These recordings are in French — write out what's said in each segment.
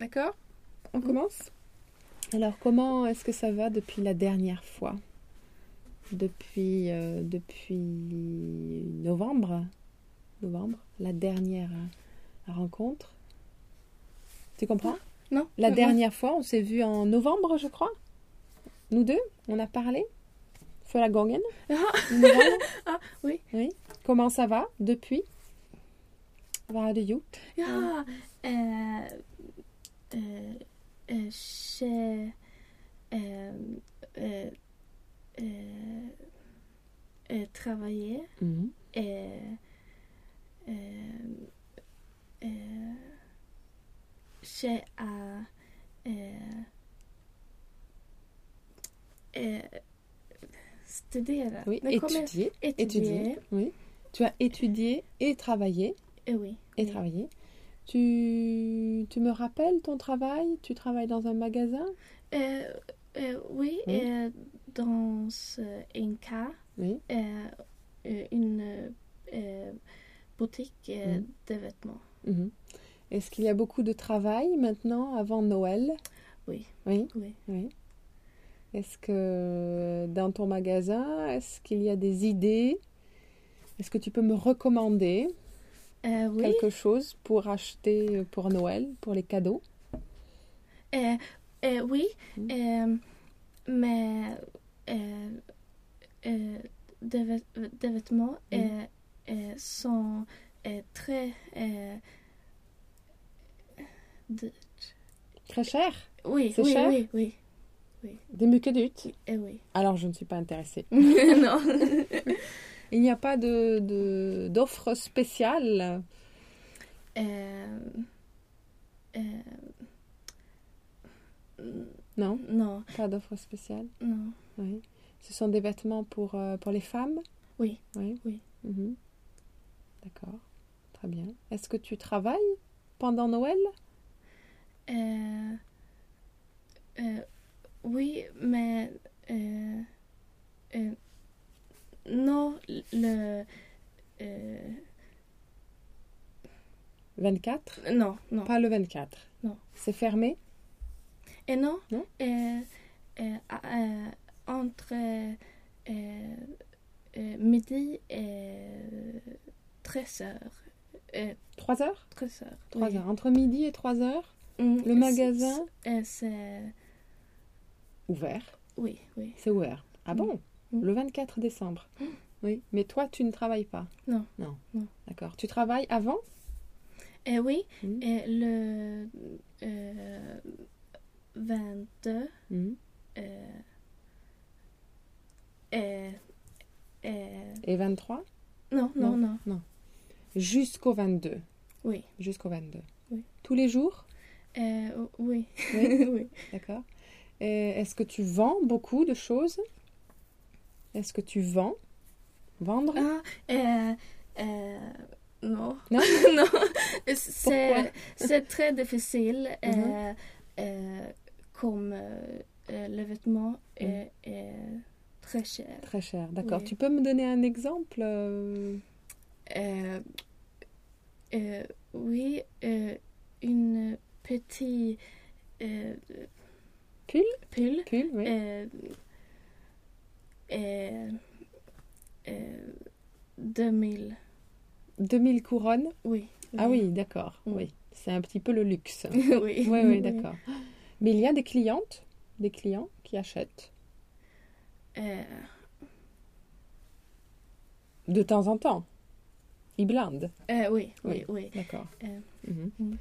D'accord? On commence? Alors, comment est-ce que ça va depuis la dernière fois? Depuis novembre, la dernière rencontre. Tu comprends? Non. La dernière fois, on s'est vu en novembre, je crois. Nous deux, on a parlé. Förra gången. Ah, oui. Oui. Comment ça va depuis? Vad har du gjort? Ja, travailler. Mm. J'ai studera. Oui, Men kommer étudier. Oui. Tu as étudié et travaillé. Oui. Et oui. travaillé. Tu me rappelles ton travail? Tu travailles dans un magasin? Oui, Oui. dans un cas, Oui. une boutique de vêtements. Mhm. Est-ce qu'il y a beaucoup de travail maintenant avant Noël? Oui. Oui. Oui. Oui. Est-ce que dans ton magasin, est-ce qu'il y a des idées? Est-ce que tu peux me recommander Oui. quelque chose pour acheter pour Noël, pour les cadeaux? Oui. Mais des vêtements sont très Très cher? Oui, C'est oui, cher? oui, oui. Des mycket dyrt? Oui. Alors je ne suis pas intéressée. Non. Il n'y a pas d'offre spéciale? Non? Non. Pas d'offre spéciale? Non. Oui. Ce sont des vêtements pour les femmes? Oui. Oui. Oui. Mhm. D'accord. Très bien. Est-ce que tu travailles pendant Noël? Oui, mais non, le 24? non. Pas le 24? Non. C'est fermé? Et non, Non? Entre midi et 13 heures. 3 heures? 13 heures. 3 oui. heures. Entre midi et 3 heures, le magasin c'est ouvert. oui. C'est ouvert. Ah bon? Mm. Le 24 décembre. Oui. Mais toi, tu ne travailles pas? Non. D'accord. Tu travailles avant? Oui, Mm. le 22 Mm. Et 23? Non. Jusqu'au 22. Oui. Jusqu'au 22. Oui. Tous les jours? Oui. Oui. Oui. D'accord. Et est-ce que tu vends beaucoup de choses? Est-ce que tu vends? Vendre? Non. Non? Non. Pourquoi? C'est très difficile Mhm. comme le vêtement est très cher. Très cher, d'accord. Oui. Tu peux me donner un exemple? Oui, une petite pull. Pull, oui. 2000. 2000 couronnes? Oui. Ah oui, d'accord. Mm. Oui, c'est un petit peu le luxe. Oui. Oui, d'accord. Mais il y a des clients qui achètent de temps en temps. Ibland. Oui. D'accord. Mhm. Mm.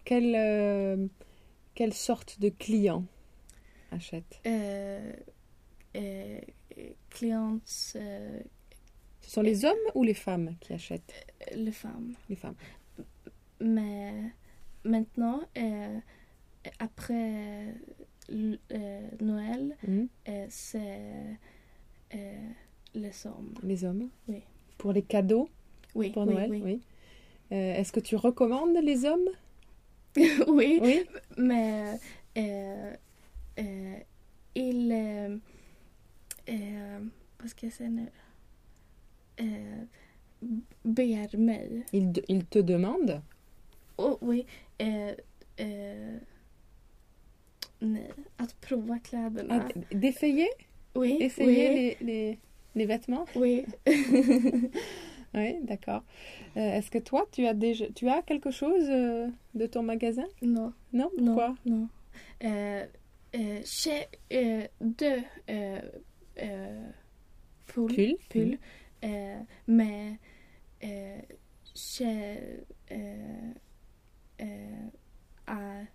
Quelle sorte de clients achètent? Clients, Ce sont les hommes ou les femmes qui achètent? les femmes. Les femmes. Mais maintenant, après Noël, Mhm. c'est les hommes. Les hommes? Oui. Pour les cadeaux? Oui. Pour Noël? Oui. Est-ce que tu recommandes les hommes? Oui. Oui. Mais il vad ska jag säga nu? Ber mig. Ils te demandent? Oh, oui. nej, att prova kläderna. D'essayer? Oui, Essayer oui, les vêtements? oui. Oui, d'accord. Est-ce que toi, tu as quelque chose de ton magasin? Non, Non? Pourquoi? non. J'ai deux Pull. pull. Mais j'ai a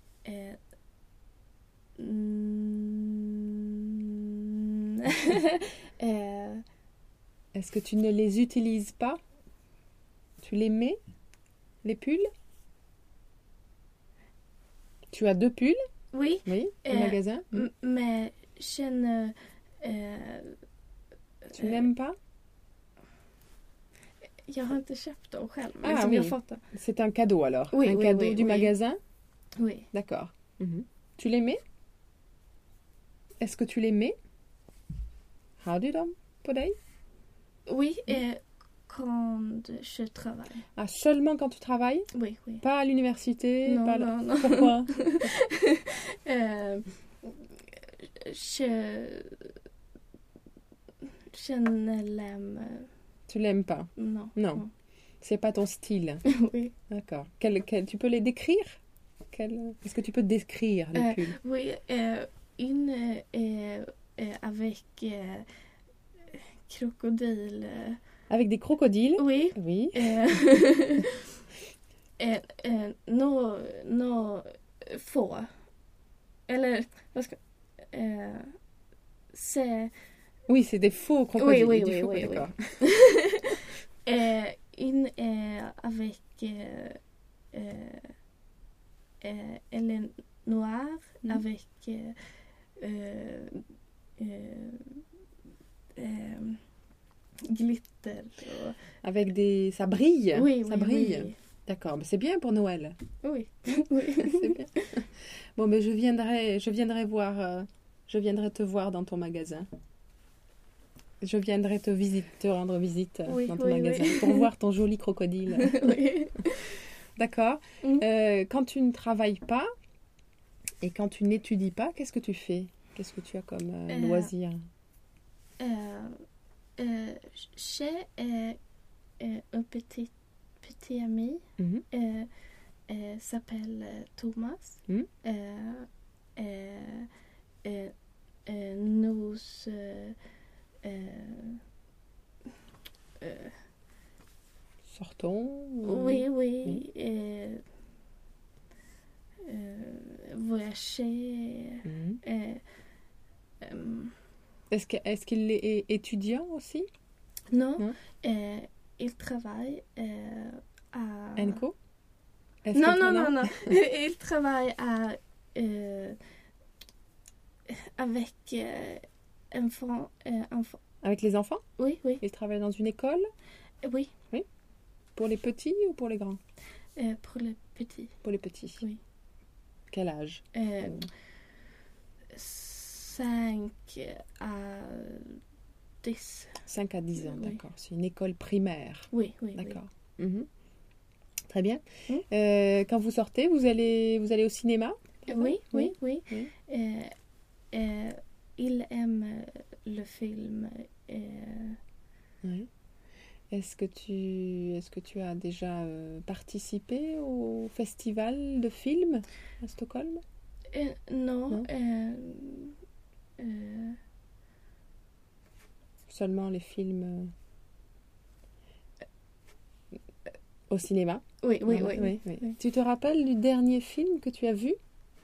Est-ce que tu ne les utilises pas? Tu les mets, les pulls? Tu as 2 pulls? oui, Oui, au magasin. mais je ne... Tu n'aimes pas? Jag har inte köpt dem själv, Ah, liksom oui. jag har fått dem. C'est un cadeau alors? Oui, un oui, cadeau oui, du oui. magasin? Oui. D'accord. Tu les mets? Est-ce que tu les mets? Har du dem på dig? Oui, quand je travaille. Ah, seulement quand tu travailles? Oui, oui. Pas à l'université? Non, pas non, non. Pourquoi? Je ne l'aime. Tu l'aimes pas? Non. Non. C'est pas ton style. Oui. D'accord. Tu peux les décrire? Est-ce que tu peux décrire les pulls? Oui, une est avec crocodile. Avec des crocodiles? Oui. Oui. Nå få. Eller vad ska... c'est... Oui, c'est des faux crocodiles. Oui, du faux, oui, d'accord. Une est avec... elle est noire avec glitter. Avec des... Ça brille? Oui, Ça oui, brille. oui. D'accord, mais c'est bien pour Noël. Oui, oui. C'est bien. Bon, mais je viendrai voir, je viendrai te voir dans ton magasin. Je viendrai te rendre visite Oui, dans ton oui, magasin oui. pour voir ton joli crocodile. Oui. D'accord. Mm. Quand tu ne travailles pas et quand tu n'étudies pas, qu'est-ce que tu fais? Qu'est-ce que tu as comme loisir? J'ai un petit ami s'appelle Thomas. Mm. Nous Sortons? oui, oui. Voyager. Est-ce qu'il est étudiant aussi? Non, Non. il travaille à... Enco? Non. Il travaille avec enfants. Avec les enfants? Oui. Il travaille dans une école? Oui, Pour les petits ou pour les grands? pour les petits. Pour les petits. Oui. Quel âge? 5 à 10. 5 à 10 ans, Oui. d'accord. C'est une école primaire. Oui. D'accord. Mhm. Très bien. Mm. Quand vous sortez, vous allez au cinéma? Oui. Oui. Il aime le film. Oui. Est-ce que tu as déjà participé au festival de films à Stockholm? Non. Seulement les films au cinéma? Oui. Oui. Tu te rappelles du dernier film que tu as vu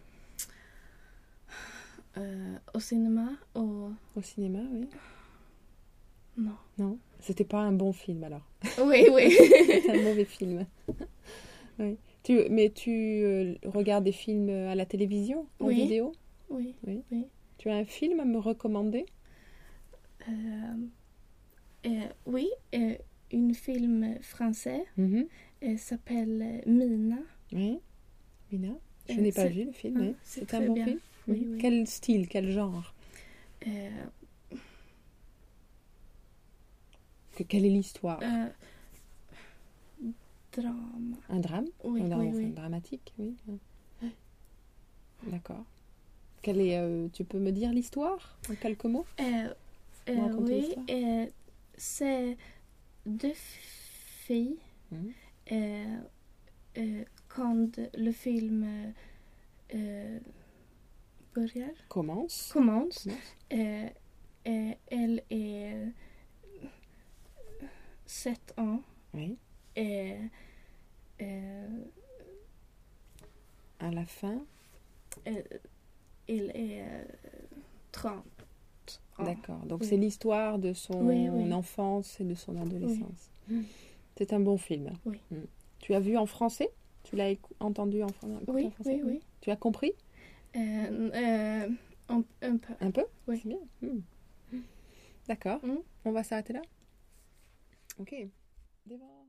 Au cinéma ou... au cinéma? Oui. Non. Non, c'était pas un bon film alors. Oui. C'est un mauvais film. Oui. Mais tu regardes des films à la télévision, en Oui. vidéo? Oui. Tu as un film à me recommander? Oui, un film français Mhm. s'appelle Mina. Oui. Mina? Je n'ai pas c'est- vu le film. Ah, Oui. c'est C'est un très bon bien. film? Oui, Mhm. oui. Quel style, quel genre? Quelle est l'histoire? Drame. Un drame? Oui, Un oui. dramatique, oui. D'accord. Tu peux me dire l'histoire en quelques mots? Raconter Oui, l'histoire. c'est deux filles. Mhm. Quand le film Commence. commence, elle est 7 ans Oui. et À la fin. il est 30 ans. D'accord. Donc Oui. c'est l'histoire de son Oui, oui. enfance et de son adolescence. C'est un bon film. Oui. Tu as vu en français? Tu l'as entendu en Oui, en français? oui. Tu as compris? Un peu. Un peu? Oui. C'est bien. D'accord. On va s'arrêter là? Ok. Det var...